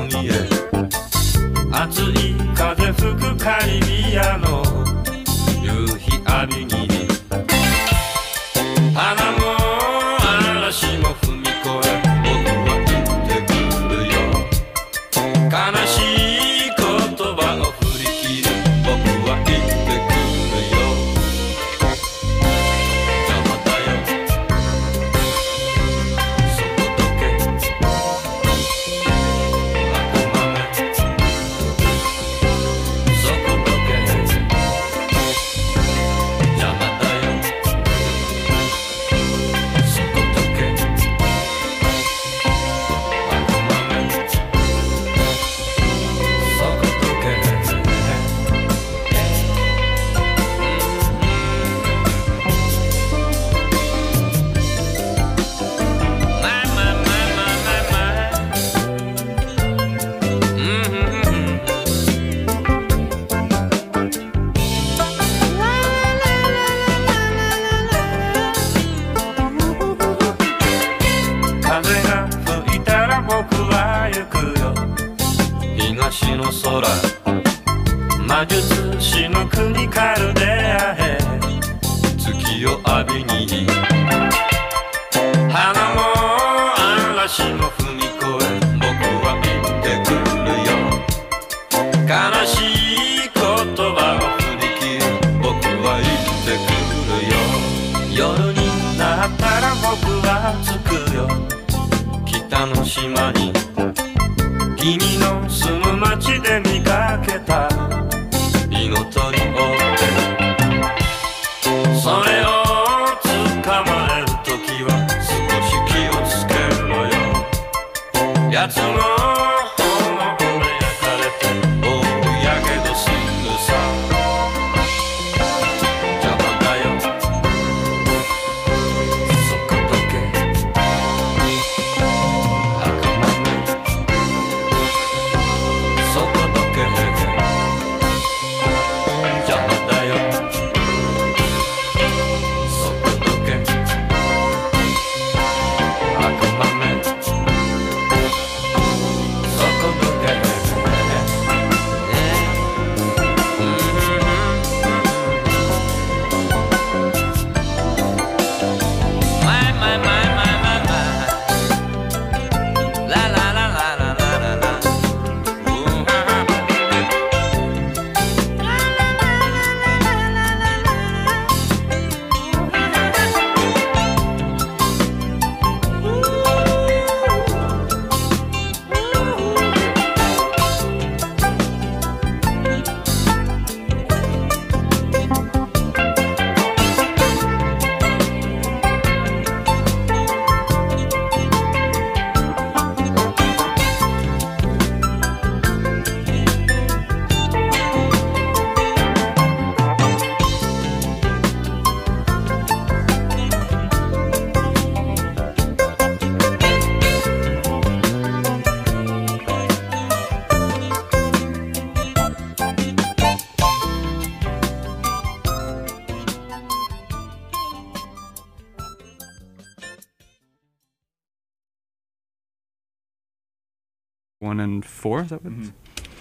海へ熱い風吹くカリビアの夕日浴びに花も嵐も踏み越え僕は言ってくるよ悲しい言葉を振り切り僕は言ってくるよじゃあまたよそこどけ悪魔めそこどけじゃあまたよそこどけ悪魔めそこどけ風が吹いたら僕は行くよ東の空魔術師の国カルデアへ月を浴びに花も嵐も踏み越え僕は言ってくるよ悲しい言葉を振り切り僕は言ってくるよ夜になったら僕は着くよ北の島に君の住む町で見かけた火の鳥をそれを捕まえるときは少し気をつけろよ奴の炎で焼かれて大やけどするさ邪魔だよそこどけ悪魔めそこどけ邪魔だよそこどけ悪魔めそこどけ One and four, is that what it's?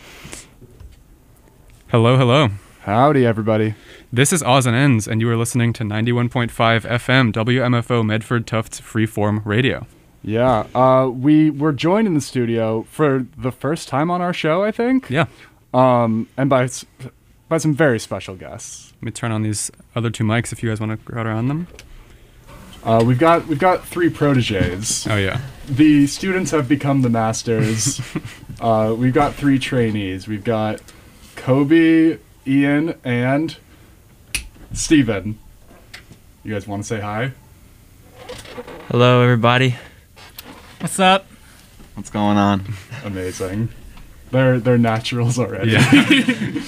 Hello, hello. Howdy, everybody. This is Oz and Ends, and you are listening to 91.5 FM WMFO Medford Tufts Freeform Radio. Yeah, we were joined in the studio for the first time on our show, I think. Yeah. And by some very special guests. Let me turn on these other two mics if you guys want to crowd around them. We've got three proteges. Oh, yeah. The students have become the masters. We've got three trainees. We've got Kobe, Ian, and Steven. You guys want to say hi? Hello, everybody. What's up? What's going on? Amazing. They're naturals already. Yeah.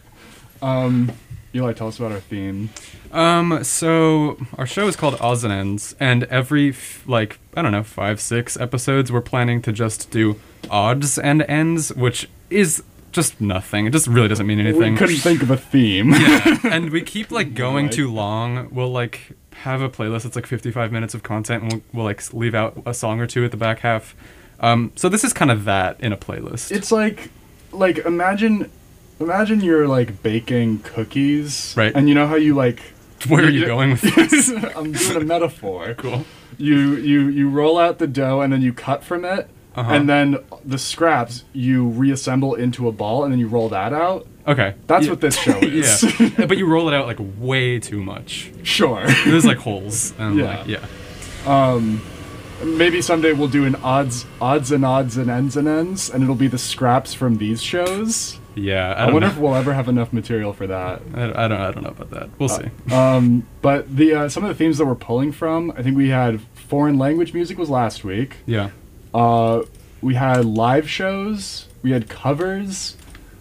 Eli, tell us about our theme. So our show is called Oz and Ends, and every, 5, 6 episodes, we're planning to just do odds and ends, which is just nothing. It just really doesn't mean anything. We couldn't think of a theme. Yeah, and we keep, going Right. too long. We'll, have a playlist that's, 55 minutes of content, and we'll leave out a song or two at the back half. So this is kind of that in a playlist. It's like imagine you're like baking cookies, Right. And you know how you like. Where are you going with this? I'm doing a metaphor. Cool. You roll out the dough and then you cut from it, Uh-huh. and then the scraps you reassemble into a ball and then you roll that out. Okay. That's Yeah. what this show is. Yeah. But you roll it out like way too much. Sure. There's like holes. And Yeah. like, yeah. Maybe someday we'll do an odds and ends, and it'll be the scraps from these shows. Yeah. I don't wonder know. if we'll ever have enough material for that. I don't know about that. We'll see. But the some of the themes that we're pulling from, I think we had foreign language music was last week. Yeah. We had live shows. We had covers.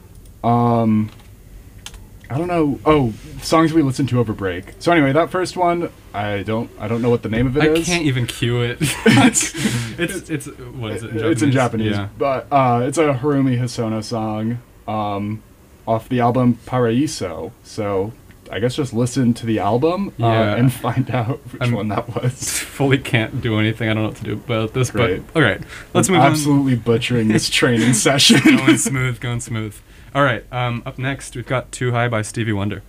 I don't know. Oh, songs we listened to over break. So anyway, that first one, I don't know what the name of it is. I can't even cue it. it's what is it in Japanese? It's in Japanese, Yeah. but it's a Harumi Hosono song off the album Paraiso. So I guess just listen to the album Yeah. and find out which I'm- one that was. Fully can't do anything. I don't know what to do about this. Great. But all right, let's I'm move on. absolutely butchering this training session. Going smooth, going smooth. All right. Up next, we've got "Too High" by Stevie Wonder.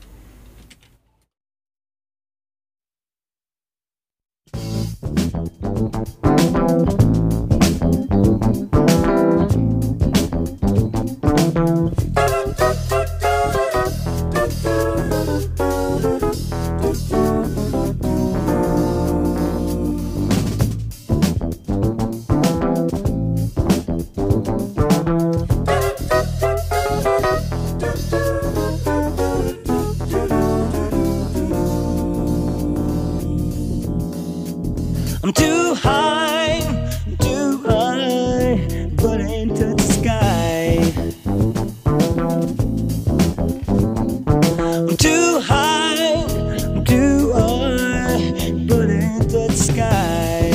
I'm too high, but I ain't touch the sky. I'm too high, but I ain't touch the sky.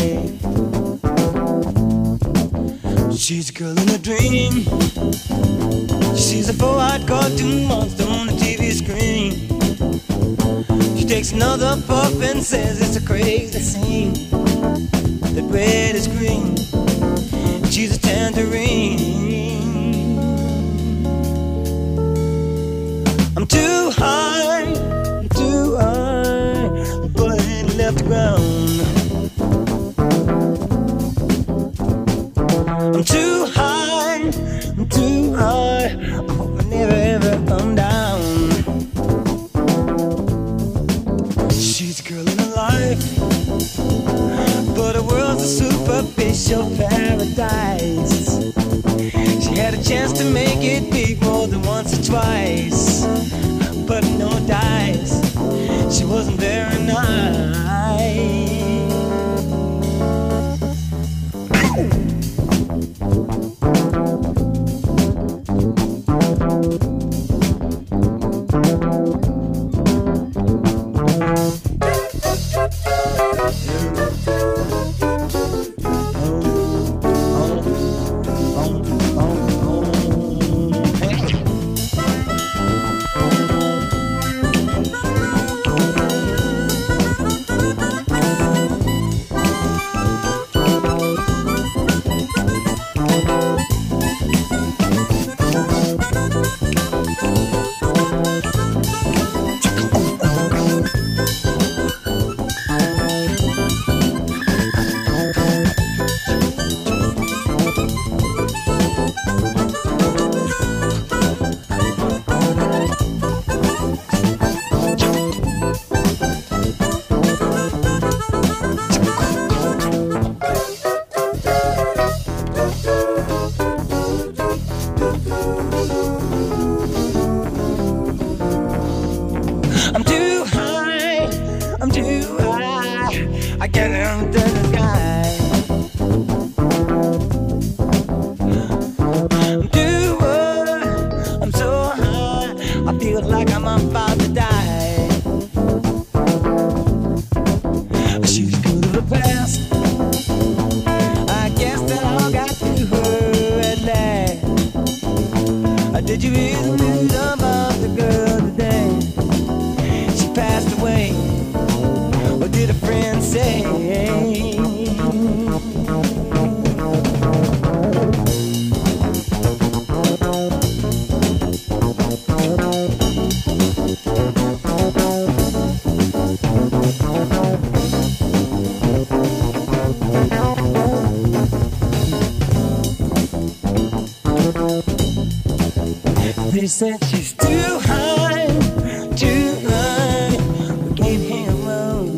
She's a girl in a dream. She sees a 4-eyed cartoon monster on the TV screen. She takes another puff and says it's a crazy scene. That red is green, she's a tangerine. I'm too high, but I ain't left the ground. I'm too high, I hope I never ever come down. She's a girl in her life, but the world's a superficial paradise. She had a chance to make it big more than once or twice, but no dice. She wasn't very nice. I'm too high, I get into the sky. I'm so high, I feel like I'm about to die. She's good to the past, I guess that all got to her at last. Did you hear the news about the girl today? She passed away. What did a friend say? They said she's too high, too high. We can't handle her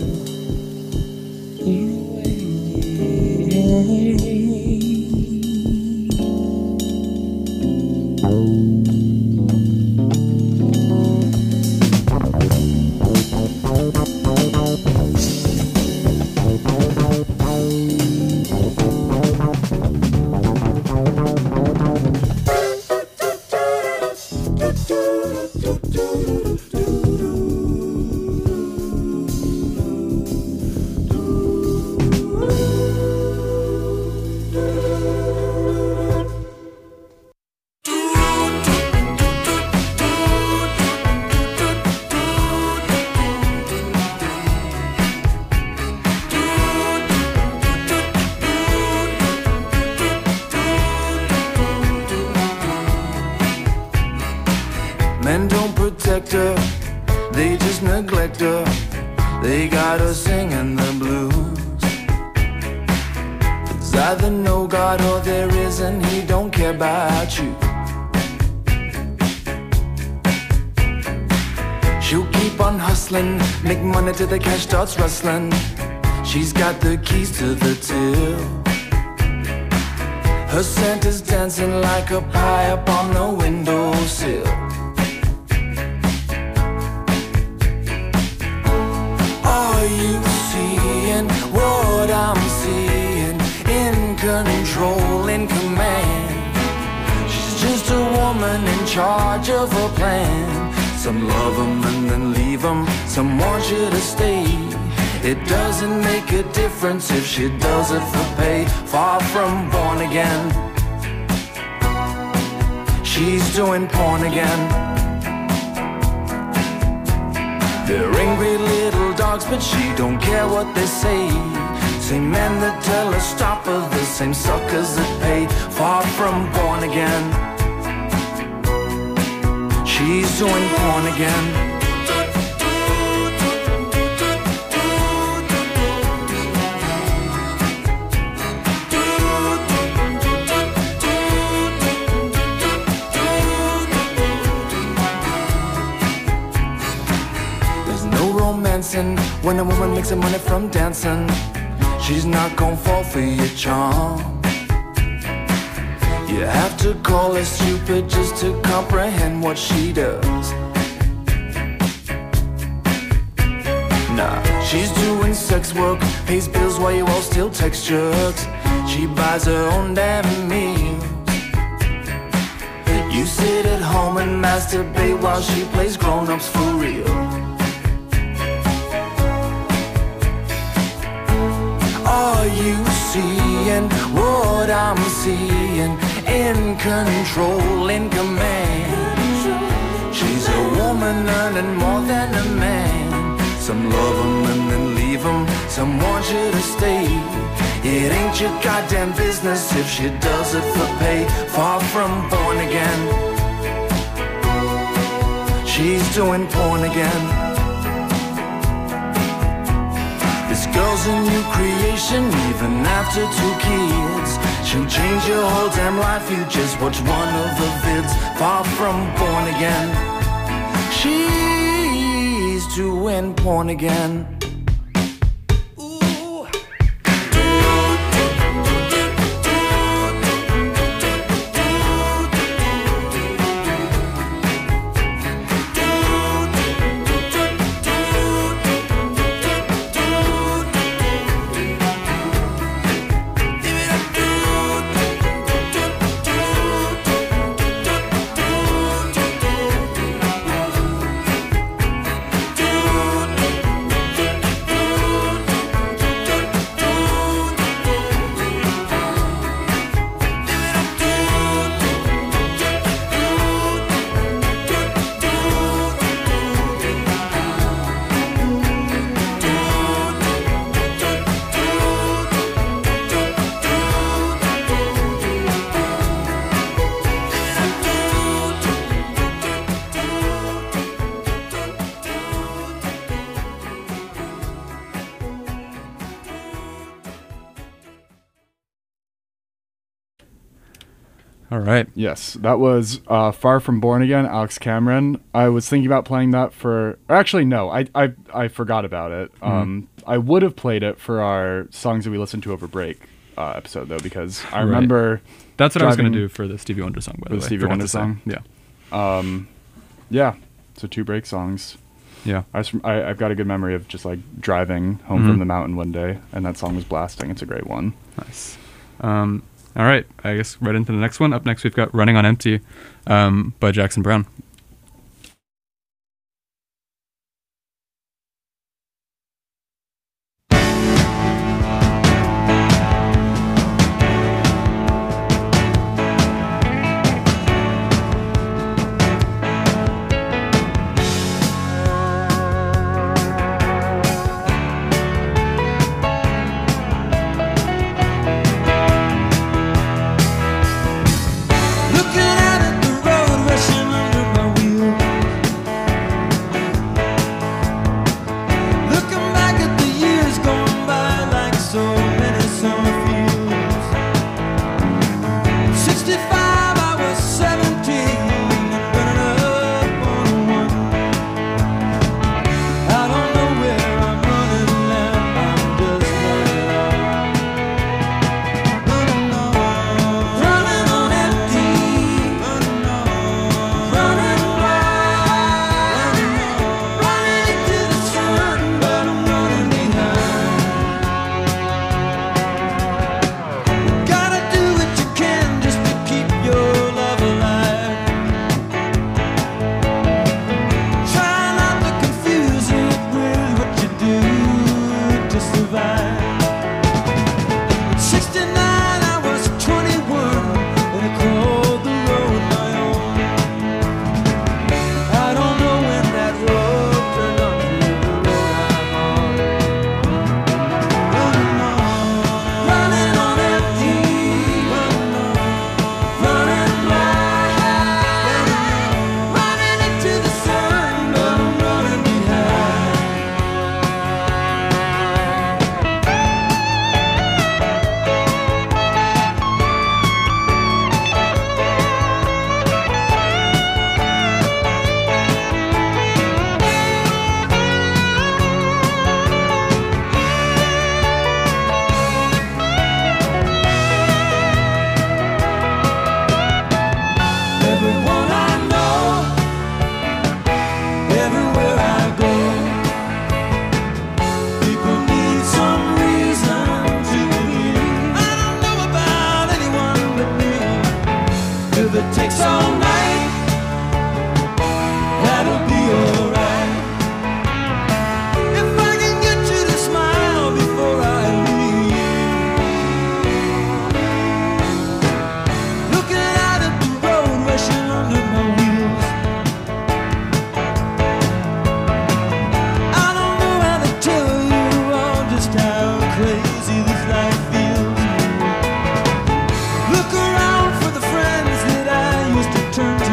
Men don't protect her, they just neglect her. They got her singing the blues. There's either no God or there isn't, he don't care about you. She'll keep on hustling, make money till the cash starts rustling. She's got the keys to the till. Her scent is dancing like a pie up on the windowsill. Are you seeing what I'm seeing? In control, in command. She's just a woman in charge of a plan. Some love 'em and then leave 'em, some want you to stay. It doesn't make a difference if she does it for pay. Far from born again, she's doing porn again. They're angry little dogs, but she don't care what they say. Same men that tell her stop are the same suckers that pay. Far from born again, she's doing porn again. When a woman makes her money from dancing, she's not gonna fall for your charm. You have to call her stupid just to comprehend what she does. Nah, she's doing sex work, pays bills while you all still text jerks. She buys her own damn meals. You sit at home and masturbate while she plays grown-ups for real. Are you seeing what I'm seeing? In control, in command. She's a woman earning more than a man. Some love 'em and then leave 'em, some want you to stay. It ain't your goddamn business if she does it for pay. Far from born again, she's doing porn again. This girl's a new creation, even after 2 kids. She'll change your whole damn life, you just watch one of the vids. Far from born again, she's doing porn again. All right. Yes, that was Far From Born Again, Alex Cameron. I was thinking about playing that for... Actually, no, I forgot about it. I would have played it for our songs that we listened to over break episode, though, because I remember... That's what I was going to do for the Stevie Wonder song, by the way. The Stevie Forgot Wonder to say. song? Yeah. Yeah, so 2 break songs. Yeah. I've got a good memory of just like driving home from the mountain one day, and that song was blasting. It's a great one. Nice. All right, I guess right into the next one. Up next, we've got Running on Empty by Jackson Browne. Looking out at the road, rushing under my wheel. Looking back at the years going by like so many summer fields. 65, I was 17 and running up on one. I don't know where I'm running now, I'm just running on. Running on empty. Running wild, running into the sun, but I'm running behind. Gotta do what you can just to keep your love alive. Try not to confuse it with what you do to survive. 69, I was 21, and I called the road my own. I don't know when that road turned onto the road I'm on. Running on empty, running wild, running into the sun, but I'm running behind. Everyone I know, everywhere I go, people need some reason to believe. I don't know about anyone but me. If it takes all night, that'll be alright. If I can get you to smile before I leave. Looking out at the road, rushing under my wheels. I don't know how to tell you all just how crazy this life feels. Look around for the friends that I used to turn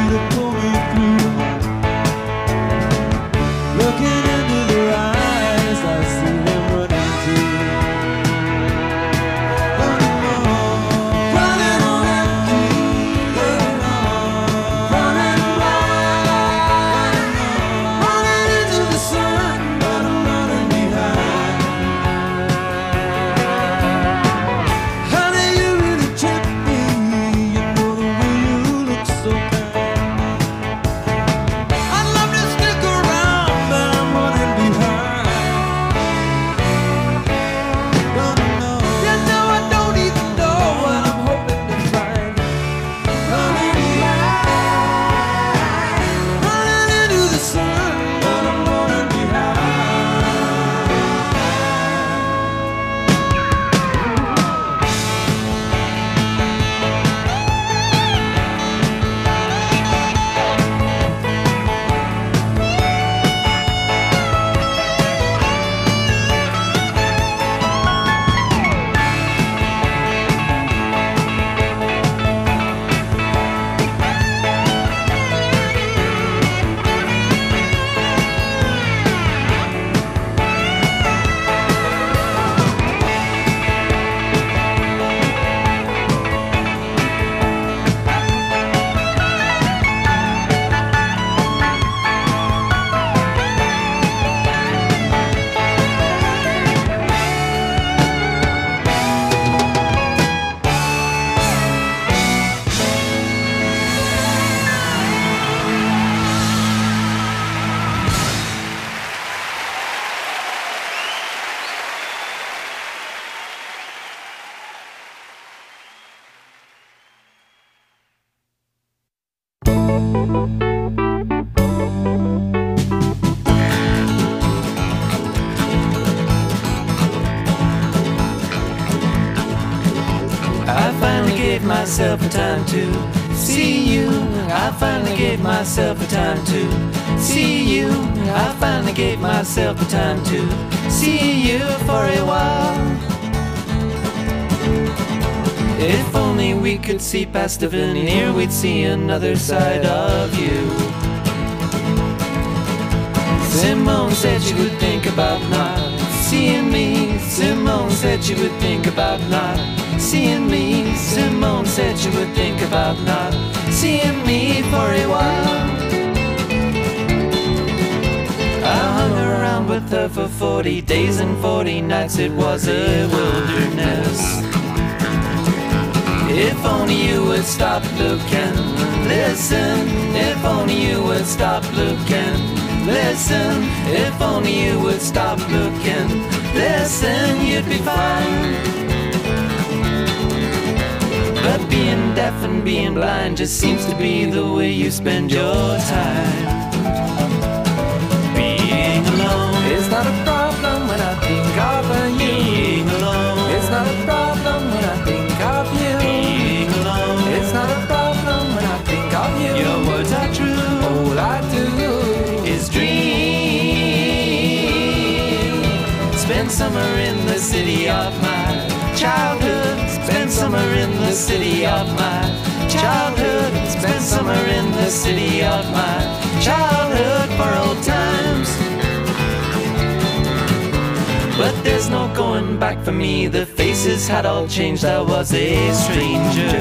myself a time to see you. I finally gave myself a time to see you. I finally gave myself a time to see you for a while. If only we could see past the veneer, we'd see another side of you. Simone said she would think about not seeing me. Simone said she would think about not seeing me. Simone said she would think about not seeing me for a while. I hung around with her for 40 days and 40 nights. It was a wilderness. If only you would stop looking, listen. If only you would stop looking, listen. If only you would stop looking, listen, you'd be fine. But being deaf and being blind just seems to be the way you spend your time. Being alone is not a problem when I think of you. Being alone is not a problem when I think of you. Being alone is not a problem when I think of you. Your words are true. All I do is dream. Spend summer in the city of my childhood. Spend summer in the city of my childhood. Spend summer in the city of my childhood for old times. But there's no going back for me. The faces had all changed. I was a stranger.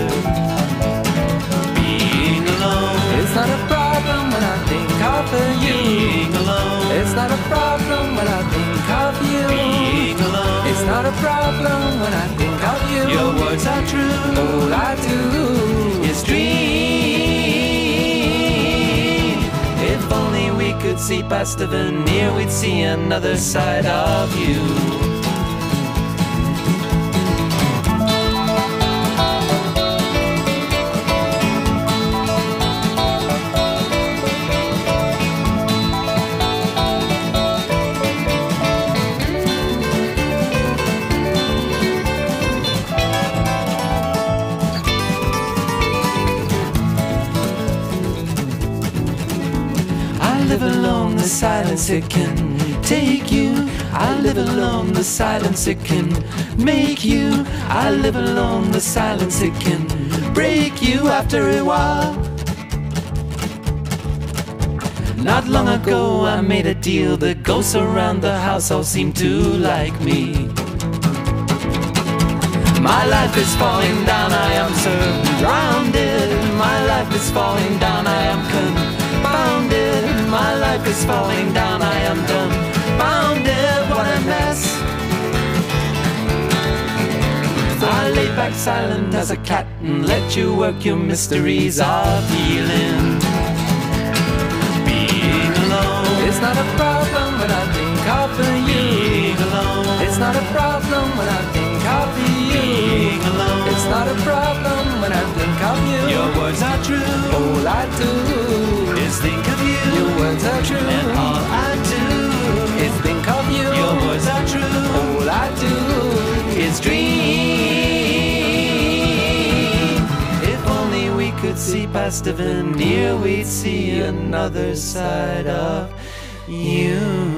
Being alone is not a problem when I think of you. Being alone it's not a problem when I think of you. Being alone it's not a problem when I think of you. Your words are true. All I do is dream. If only we could see past the veneer, we'd see another side of you. I live alone, the silence it can take you. I live alone, the silence it can make you. I live alone, the silence it can break you after a while. Not long ago I made a deal. The ghosts around the house all seem to like me. My life is falling down, I am surrounded. My life is falling down, I am confounded. My life is falling down, I am dumbfounded. What a mess. I lay back silent as a cat and let you work your mysteries of healing. Being alone it's not a problem when I think of you. Being alone it's not a problem when I think of you. Being alone it's not a problem when I think of you. Your words are true. All I do is think of you. Your words are true. And all I do is think of you. Your words are true. All I do is dream. If only we could see past the veneer, we'd see another side of you.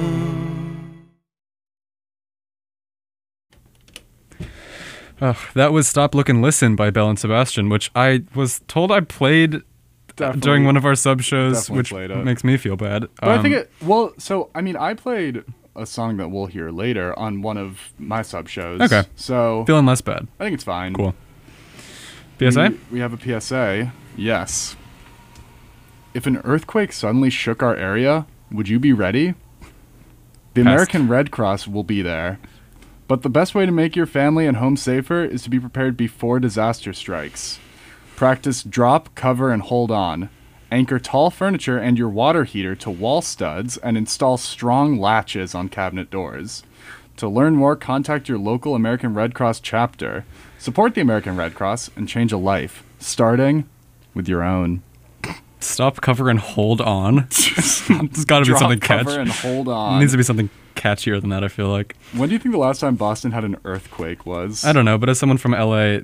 That was Stop, Look, and Listen by Belle and Sebastian, which I was told I played Definitely. during one of our sub shows, Definitely which played it. makes me feel bad. But I think I played a song that we'll hear later on one of my sub shows. Okay. So feeling less bad. I think it's fine. Cool. PSA? We have a PSA. Yes. If an earthquake suddenly shook our area, would you be ready? The Passed. American Red Cross will be there. But the best way to make your family and home safer is to be prepared before disaster strikes. Practice drop, cover, and hold on. Anchor tall furniture and your water heater to wall studs and install strong latches on cabinet doors. To learn more, contact your local American Red Cross chapter. Support the American Red Cross and change a life, starting with your own. Stop, cover, and hold on. It's got to be Drop, something cover, catchy. and hold It on. needs to be something catchier than that, I feel like. When do you think the last time Boston had an earthquake was? I don't know, but as someone from LA, that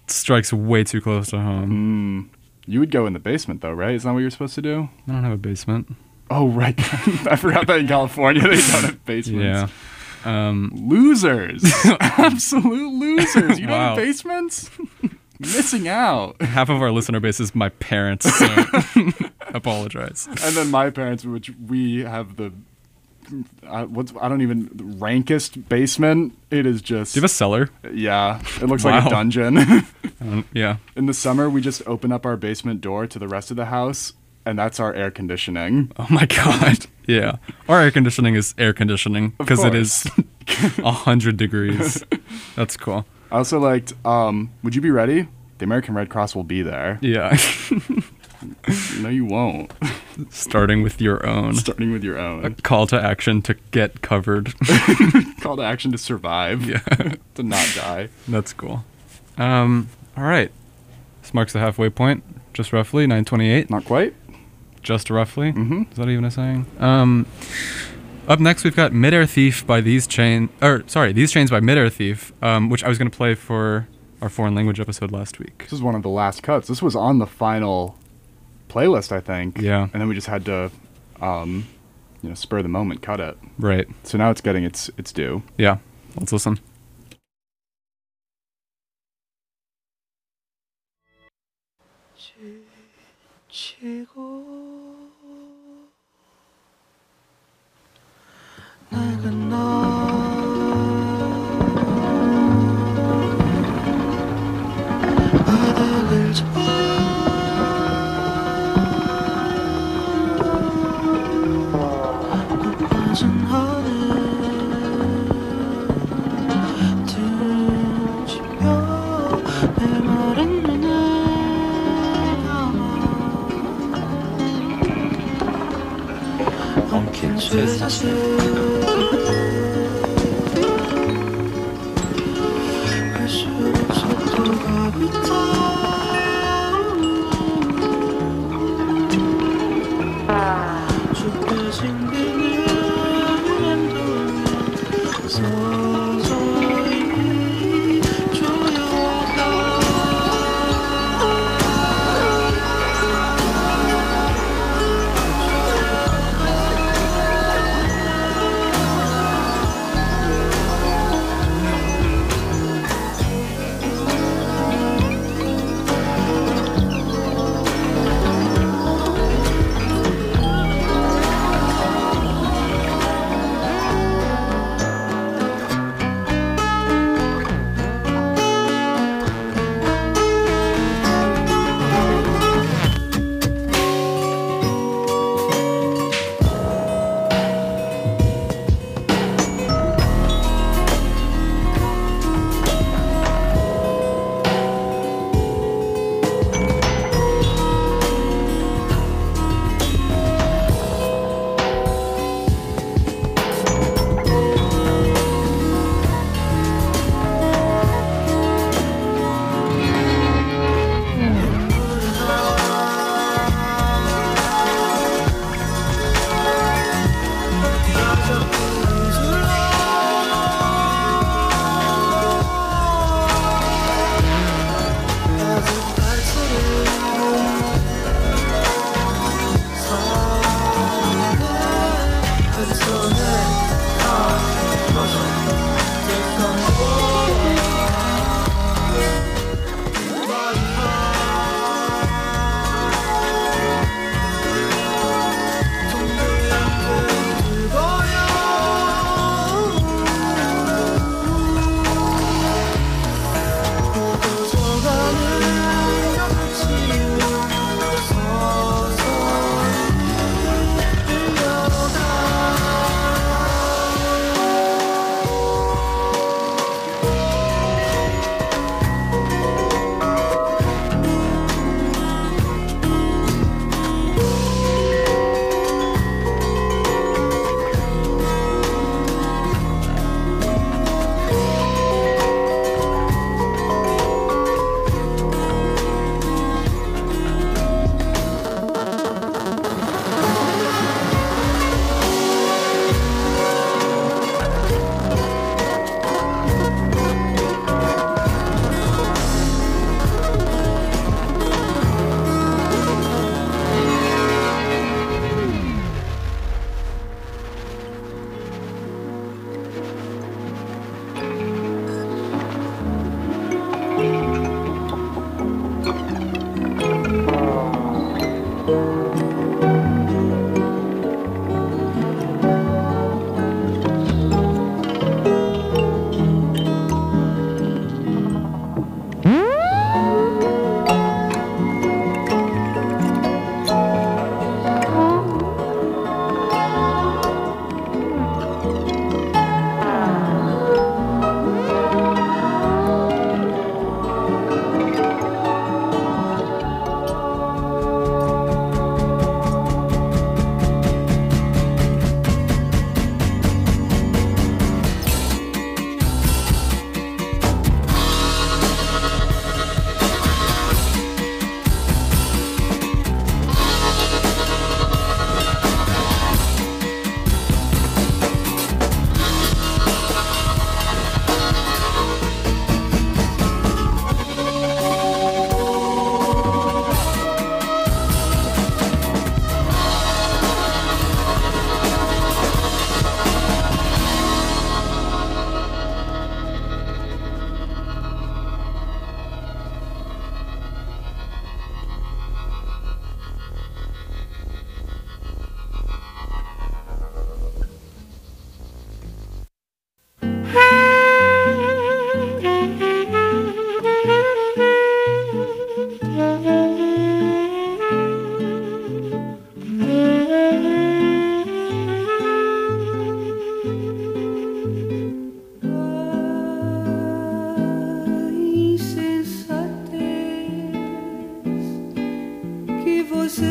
strikes way too close to home. You would go in the basement, though, right? Isn't that what you're supposed to do? I don't have a basement. Oh, right. I forgot that in California they don't have basements. Yeah. Losers. Absolute losers. You don't Wow. have basements? Missing out. Half of our listener base is my parents, so apologize. And then my parents, which we have the I don't even rankest basement. It is just. Do you have a cellar? Yeah, it looks like Wow. a dungeon. Yeah. In the summer, we just open up our basement door to the rest of the house, and that's our air conditioning. Oh my god. Yeah. Our air conditioning is air conditioning because it is 100 degrees. That's cool. I also liked. Would you be ready? The American Red Cross will be there. Yeah. No, you won't. Starting with your own. Starting with your own. A call to action to get covered. Call to action to survive. Yeah. To not die. That's cool. All right. This marks the halfway point, just roughly 9:28. Not quite. Just roughly. Is that even a saying? Up next, we've got Midair Thief by These Chains by Midair Thief, which I was going to play for our foreign language episode last week. This is one of the last cuts. This was on the final playlist, I think. Yeah. And then we just had to, spur the moment, cut it. Right. So now it's getting its due. Yeah. Let's listen.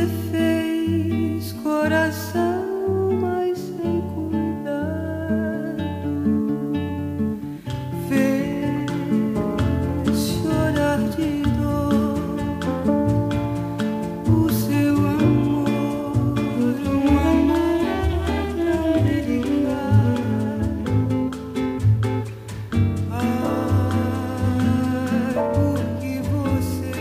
fez coração, mas sem cuidado, fez chorar de dor o seu amor, um amor tão delicado. Porque você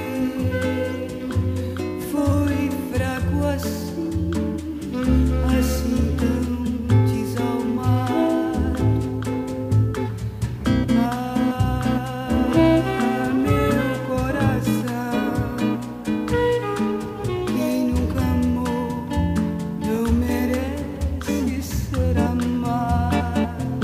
foi fraco assim, assim tão desalmado. Meu coração, quem nunca amou não merece ser amado.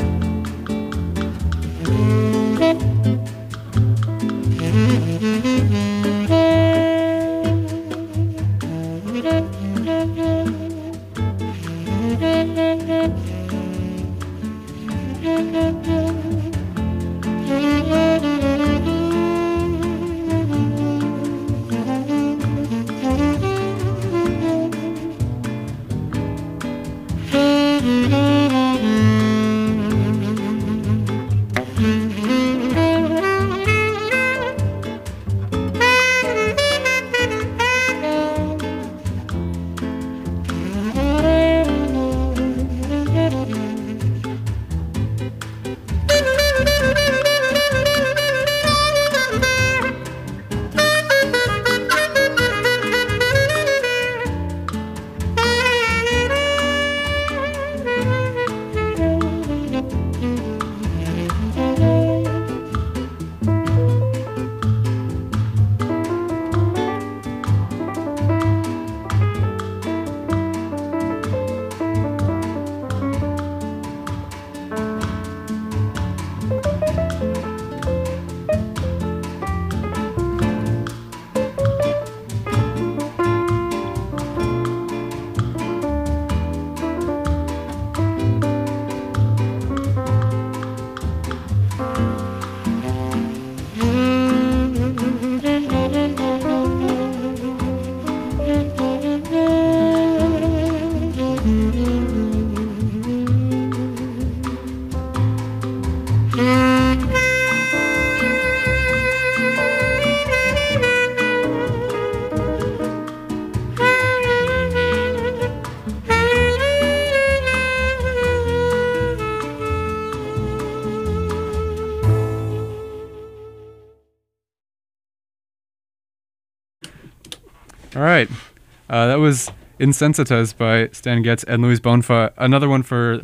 All right. That was Insensitized by Stan Getz and Louise Bonfa. Another one for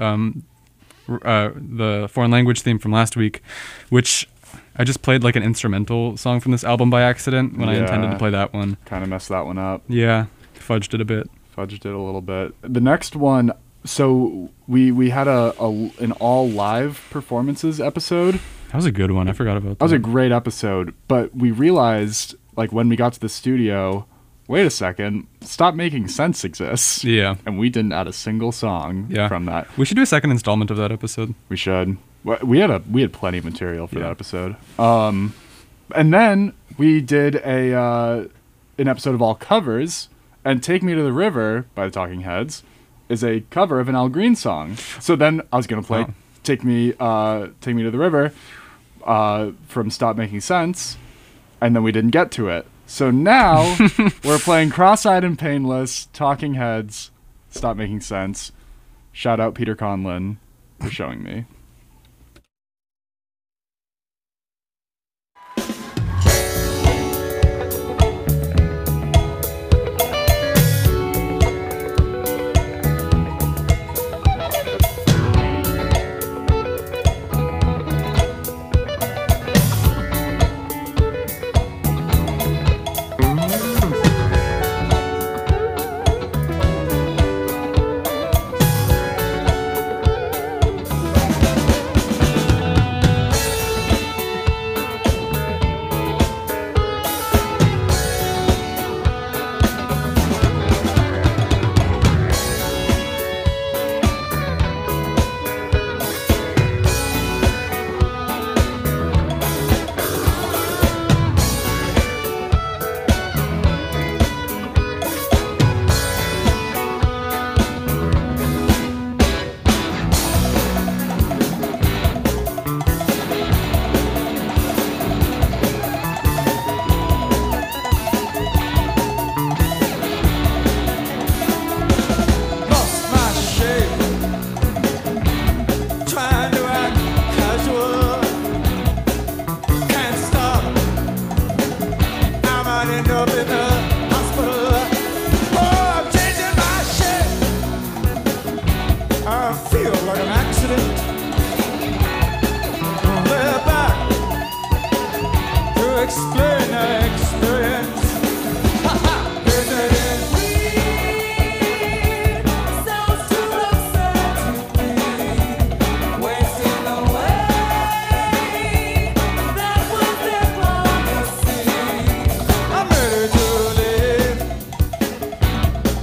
the foreign language theme from last week, which I just played like an instrumental song from this album by accident when I intended to play that one. Kind of messed that one up. Yeah, fudged it a bit. Fudged it a little bit. The next one, so we had an all live performances episode. That was a good one. I forgot about that. That was a great episode, but we realized, like, when we got to the studio, wait a second, Stop Making Sense exists. Yeah. And we didn't add a single song from that. We should do a second installment of that episode. We should. We had plenty of material for that episode. And then we did an episode of all covers, and Take Me to the River by the Talking Heads is a cover of an Al Green song. So then I was going to play Take Me to the River from Stop Making Sense, and then we didn't get to it. So now we're playing Cross-Eyed and Painless, Talking Heads, Stop Making Sense. Shout out Peter Conlon for showing me.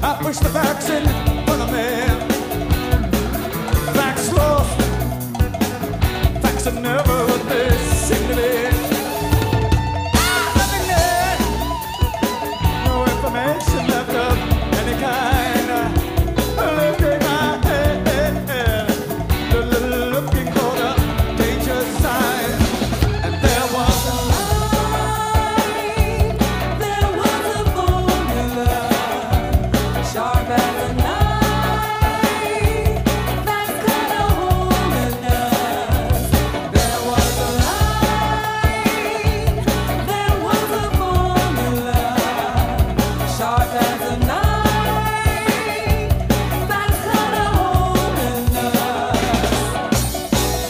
I push the facts in front of me. Facts lost. Facts are never what they seem to be. Nothing there. No information left of any kind. Lifting my head, looking for the danger sign. And there was a line. There was a formula. Sharp as a knife. That's got a hole in us. There was a line. There was a formula. Sharp as a knife. That's got a hole in us.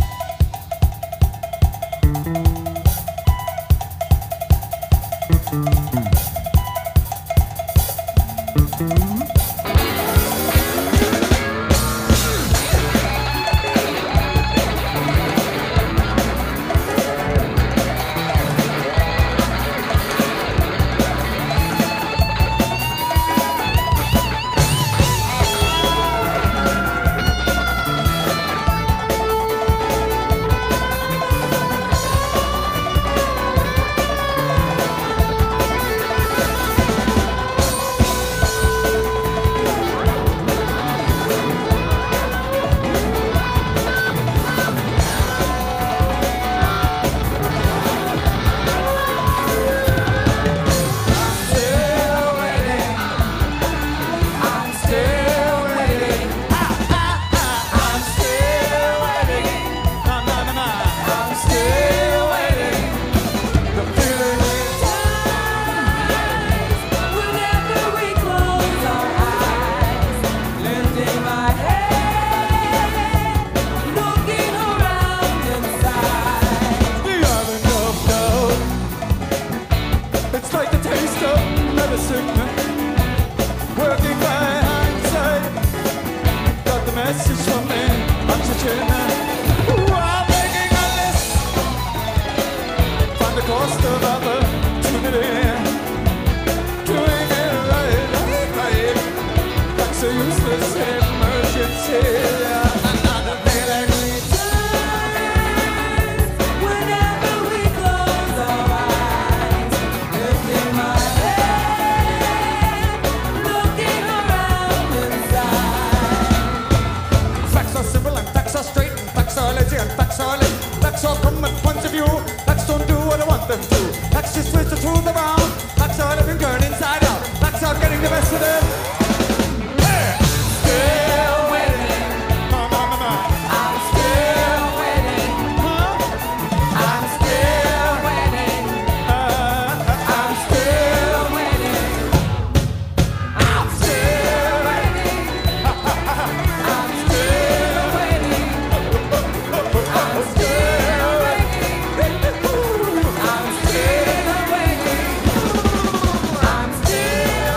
It's like the taste of medicine, working by hindsight. Got the message from me, oxygen. I'm making a list. Find the cost of opportunity. Doing it right. That's a useless emergency. Another day that returns whenever we close our eyes. Lifting my head, looking around inside. Facts are simple and facts are straight and facts are lazy and facts are late. Facts are from a point of view. Facts don't do what I want them to. Facts just twist the truth around. Facts are living turned inside out. Facts are getting the best of them. Hey! Still waiting. No. I'm still waiting. Huh? I'm still waiting. I'm still waiting. I'm still waiting. I'm still waiting. I'm still waiting. I'm still waiting. I'm still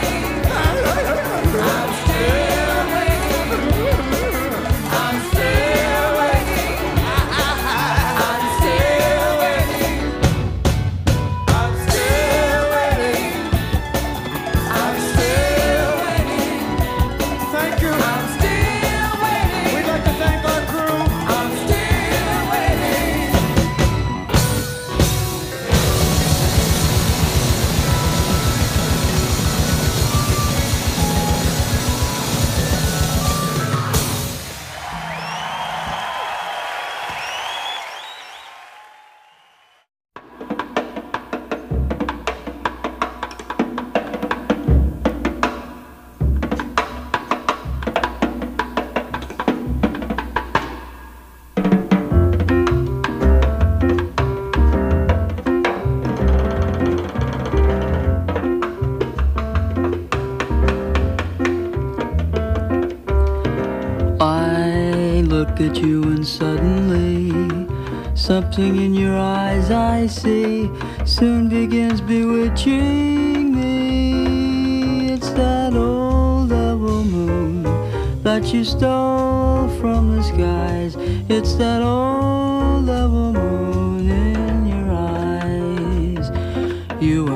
look at you and suddenly something in your eyes I see soon begins bewitching me. It's that old double moon that you stole from the skies. It's that old double moon in your eyes. You and your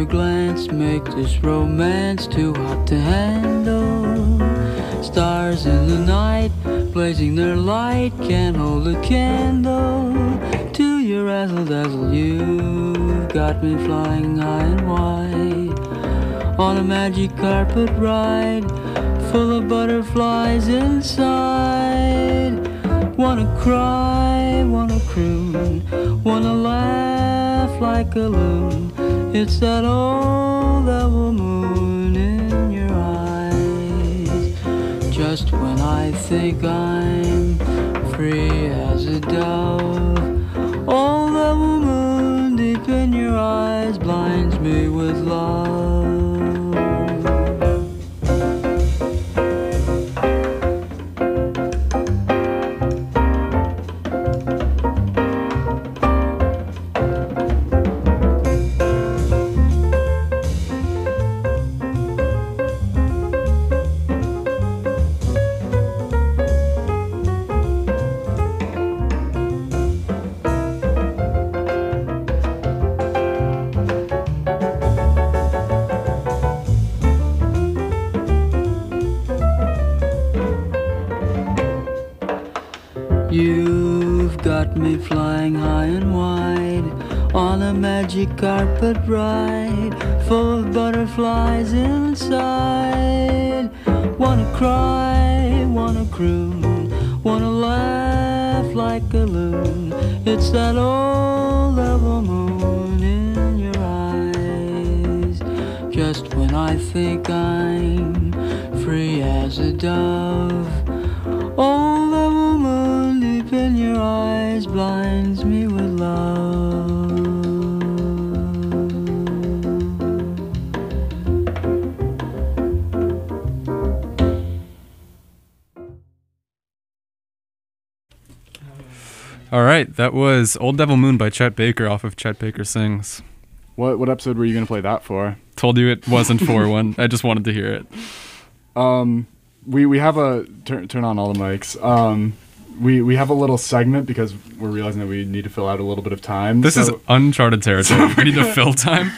glance make this romance too hot to handle. Stars in the night, blazing their light, can't hold a candle to your razzle dazzle. You've got me flying high and wide on a magic carpet ride, full of butterflies inside. Wanna cry, wanna croon, wanna laugh like a loon. It's that old double moon in your eyes. Just when I think I'm free as a dove, old double moon deep in your eyes blinds me with love. You've got me flying high and wide on a magic carpet ride, full of butterflies inside. Wanna cry, wanna croon, wanna laugh like a loon. It's that old double moon in your eyes. Just when I think I'm free as a dove, old double moon deep in your eyes blinds me with love. All right, that was Old Devil Moon by Chet Baker off of Chet Baker Sings. What episode were you gonna play that for? Told you it wasn't for one. I just wanted to hear it. We have a turn on all the mics. We have a little segment because we're realizing that we need to fill out a little bit of time. This is uncharted territory. We need to fill time.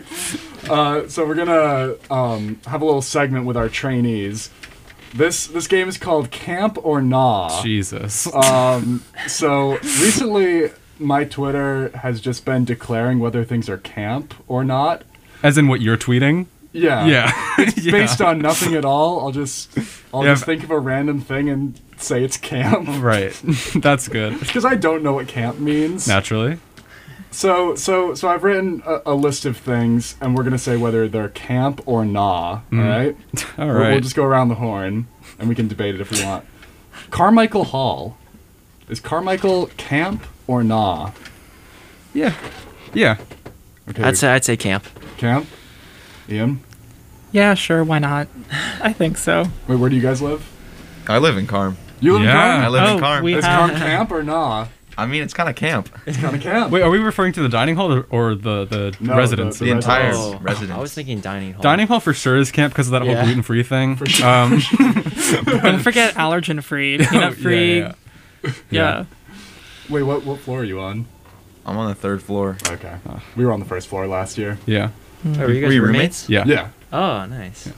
So we're gonna have a little segment with our trainees. This game is called Camp or Nah. Jesus. So recently, my Twitter has just been declaring whether things are camp or not. As in what you're tweeting? Yeah. Yeah. It's Yeah. based on nothing at all. I'll just think of a random thing and say it's camp. Right. That's good. Because I don't know what camp means. Naturally. So I've written a list of things, and we're gonna say whether they're camp or nah. All right. All We'll right. just go around the horn, and we can debate it if we want. Carmichael Hall. Is Carmichael camp or nah? Yeah. Yeah. Okay. I'd say camp. Camp. Ian. Yeah, sure, why not? I think so. Wait, where do you guys live? I live in Carm. You live Yeah. in I Carm? live in Oh, Carm. we Is have- Carm camp or nah? I mean, it's kind of camp. It's kind of camp. Wait, are we referring to the dining hall or the No, residence? the The entire residence. residence. I was thinking dining hall. Dining hall for sure is camp because of that whole Yeah. gluten-free thing. For sure. Don't forget allergen free, peanut free. Yeah. Yeah. Wait, what floor are you on? I'm on the 3rd floor. Okay. We were on the 1st floor last year. Yeah. Oh, were you guys Were you roommates? Yeah. Yeah. Oh, nice.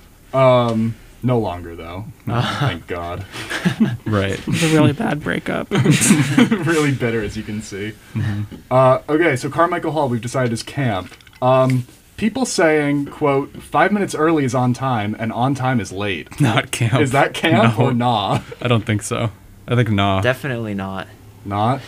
No longer though. Thank God. Right. It's a really bad breakup. Really bitter, as you can see. Okay, so Carmichael Hall, we've decided is camp. People saying, quote, 5 minutes early is on time, and on time is late. Not camp. Is that camp No. or nah? I don't think so. I think nah. Definitely not. Not?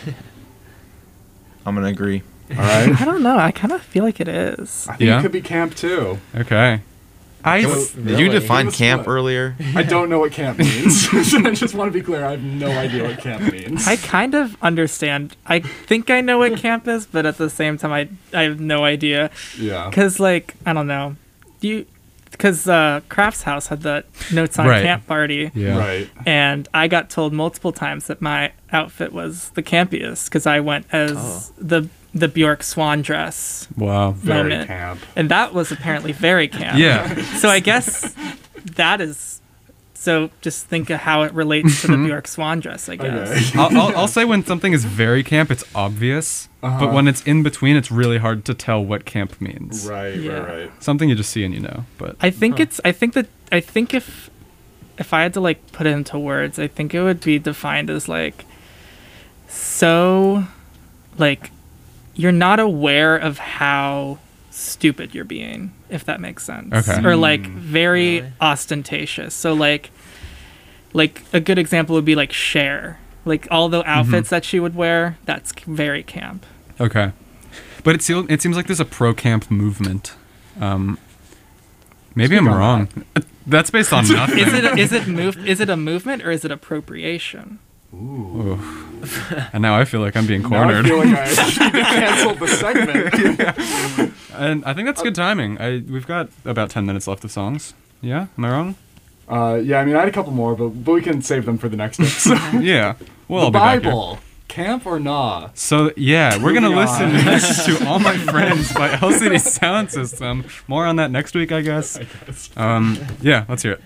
I'm gonna agree. All right. I don't know. I kind of feel like it is. I think Yeah? it could be camp too. Okay. Did Really? you define Give us camp what? earlier? I don't know what camp means. I just want to be clear. I have no idea what camp means. I kind of understand. I think I know what camp is, but at the same time, I have no idea. Yeah. Because, like, I don't know. Because Crafts House had that Notes on Right. Camp party. Yeah. Right. And I got told multiple times that my outfit was the campiest because I went as the Bjork swan dress. Wow. Very moment. camp. And that was apparently very camp. Yeah. So I guess that is So just think of how it relates to the Bjork swan dress, I guess. Okay. I'll say when something is very camp, it's obvious. But when it's in between, it's really hard to tell what camp means. Right, Yeah. right. Something you just see and you know. But I think if I had to like put it into words, I think it would be defined as like so like you're not aware of how stupid you're being, if that makes sense. Okay. Or like very Really? ostentatious. So like a good example would be like Cher. Like all the outfits that she would wear, that's very camp. okay. But it seems like there's a pro camp movement. Maybe I'm on wrong. That's based on nothing. Is it a movement or is it appropriation? Ooh. And now I feel like I'm being Now I cornered. feel like I need to cancel the segment. And I think that's good timing. We've got about 10 minutes left of songs. Yeah? Am I wrong? Yeah, I mean, I had a couple more, but we can save them for the next episode. Yeah. Well, The I'll be back here. Bible. Camp or nah? So, yeah, we're going to Moving listen on. next to All My Friends by LCD Sound System. More on that next week, I guess. Yeah, let's hear it.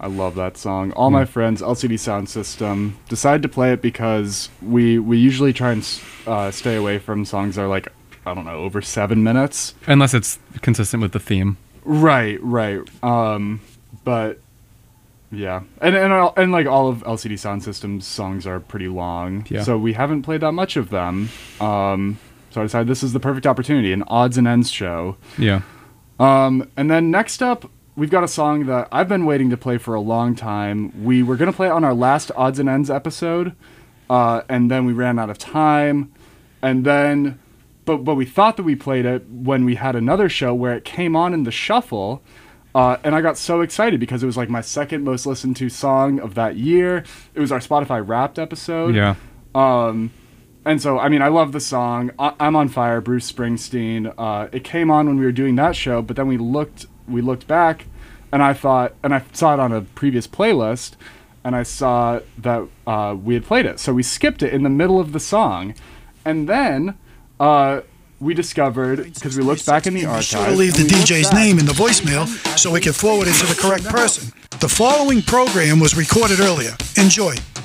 love that song. All My Friends, LCD Sound System. Decided to play it because we usually try and stay away from songs that are like, I don't know, over 7 minutes. Unless it's consistent with the theme. Right. But yeah, and like all of LCD Sound System's songs are pretty long. Yeah. So we haven't played that much of them. So I decided this is the perfect opportunity, an odds and ends show. Yeah. And then next up, we've got a song that I've been waiting to play for a long time. We were going to play it on our last Odds and Ends episode, and then we ran out of time. And then, but we thought that we played it when we had another show where it came on in the shuffle, and I got so excited because it was like my second most listened to song of that year. It was our Spotify Wrapped episode. Yeah. And so, I mean, I love the song. I'm on Fire, Bruce Springsteen. It came on when we were doing that show, but then we looked back, and I saw it on a previous playlist, and I saw that we had played it. So we skipped it in the middle of the song, and then we discovered, because we looked back in the archives. Be sure to leave the DJ's name in the voicemail so we can forward it to the correct person. The following program was recorded earlier. Enjoy.